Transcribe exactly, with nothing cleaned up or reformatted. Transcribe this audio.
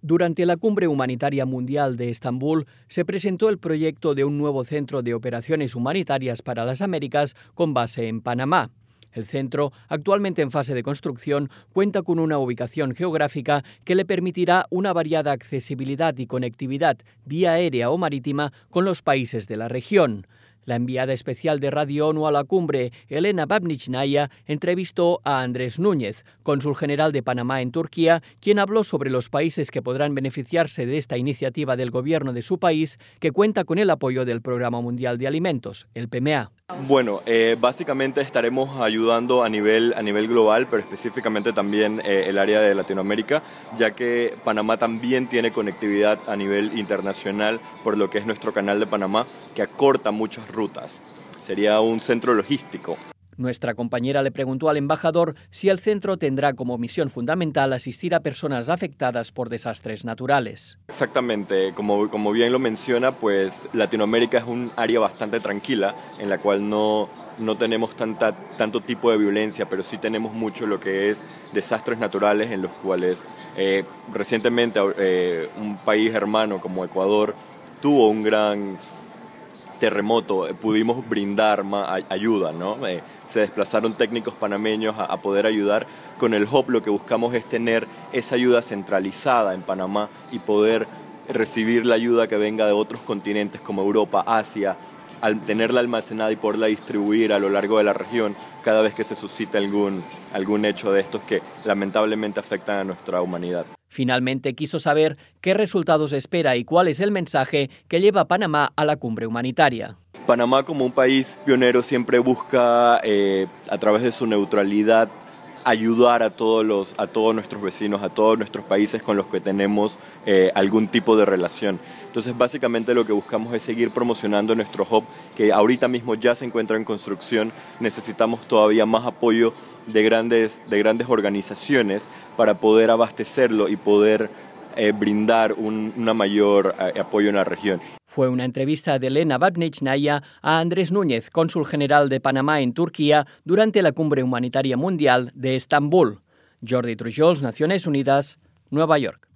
Durante la Cumbre Humanitaria Mundial de Estambul se presentó el proyecto de un nuevo centro de operaciones humanitarias para las Américas con base en Panamá. El centro, actualmente en fase de construcción, cuenta con una ubicación geográfica que le permitirá una variada accesibilidad y conectividad vía aérea o marítima con los países de la región. La enviada especial de Radio ONU a la cumbre, Elena Babnichnaya, entrevistó a Andrés Núñez, cónsul general de Panamá en Turquía, quien habló sobre los países que podrán beneficiarse de esta iniciativa del gobierno de su país, que cuenta con el apoyo del Programa Mundial de Alimentos, el P M A. Bueno, eh, básicamente estaremos ayudando a nivel, a nivel global, pero específicamente también eh, el área de Latinoamérica, ya que Panamá también tiene conectividad a nivel internacional por lo que es nuestro canal de Panamá, que acorta muchas rutas. Sería un centro logístico. Nuestra compañera le preguntó al embajador si el centro tendrá como misión fundamental asistir a personas afectadas por desastres naturales. Exactamente, como, como bien lo menciona, pues Latinoamérica es un área bastante tranquila en la cual no, no tenemos tanta, tanto tipo de violencia, pero sí tenemos mucho lo que es desastres naturales en los cuales eh, recientemente eh, un país hermano como Ecuador tuvo un gran terremoto, pudimos brindar más ayuda, ¿no? Eh, se desplazaron técnicos panameños a, a poder ayudar. Con el Hub lo que buscamos es tener esa ayuda centralizada en Panamá y poder recibir la ayuda que venga de otros continentes como Europa, Asia, al tenerla almacenada y poderla distribuir a lo largo de la región cada vez que se suscita algún, algún hecho de estos que lamentablemente afectan a nuestra humanidad. Finalmente quiso saber qué resultados espera y cuál es el mensaje que lleva Panamá a la cumbre humanitaria. Panamá, como un país pionero, siempre busca, eh, a través de su neutralidad, ayudar a todos, los, a todos nuestros vecinos, a todos nuestros países con los que tenemos eh, algún tipo de relación. Entonces, básicamente lo que buscamos es seguir promocionando nuestro hub, que ahorita mismo ya se encuentra en construcción. Necesitamos todavía más apoyo de grandes, de grandes organizaciones para poder abastecerlo y poder eh, brindar un una mayor eh, apoyo en la región. Fue una entrevista de Elena Babnichnaya a Andrés Núñez, cónsul general de Panamá en Turquía, durante la Cumbre Humanitaria Mundial de Estambul. Jordi Trujols, Naciones Unidas, Nueva York.